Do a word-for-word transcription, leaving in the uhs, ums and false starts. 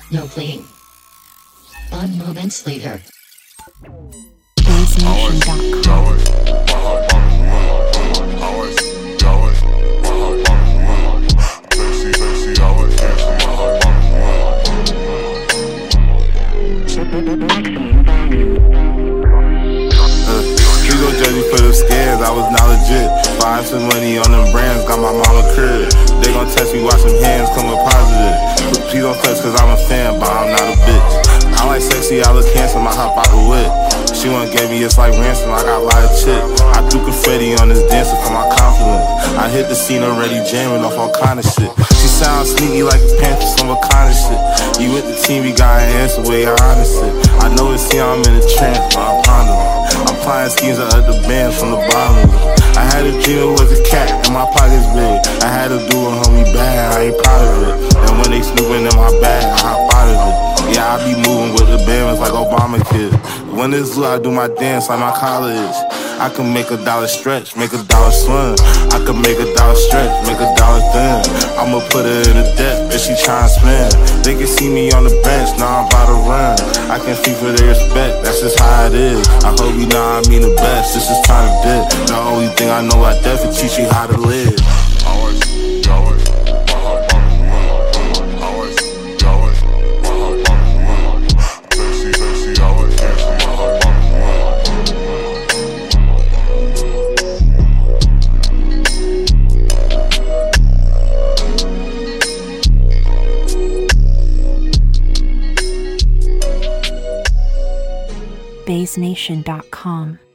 No fleeing. Fun moments later. Bass Nation dot com. Judge for the scares, I was not legit. Find some money on them brands, got my mama crib. They gon' test me, watch them hands come up positive. Please don't touch cause I'm a fan, but I'm not a bitch. I like sexy, I look handsome, I hop out the whip. She wanna get me, it's like ransom, I got a lot of chip. I threw confetti on this dancer for my confidence. I hit the scene already jamming off all kind of shit. She sounds sneaky like the Panthers, some kind of shit. You with the team, we got an answer, way I honest it. I know it's here, I'm in a trance, but I'm pondering. I'm flying schemes of other bands from the bottom. I had a dream it was a cat and my pockets big. I had to do a homie bad, I ain't proud of it. And when they snooping in my bag, I hop out of it. Yeah, I be moving with the bands like Obama kid. When it's blue, I do my dance like my college. I can make a dollar stretch, make a dollar swim. I can make a dollar stretch, make a dollar thin. I'ma put her in the debt if she tryna spin. They can see me on the bench, now I'm about to run. I can speak for their respect, that's just how it is. I hope you know I mean the best, this is time to dip. The only thing I know I definitely teach you how to live. Bass Nation dot com.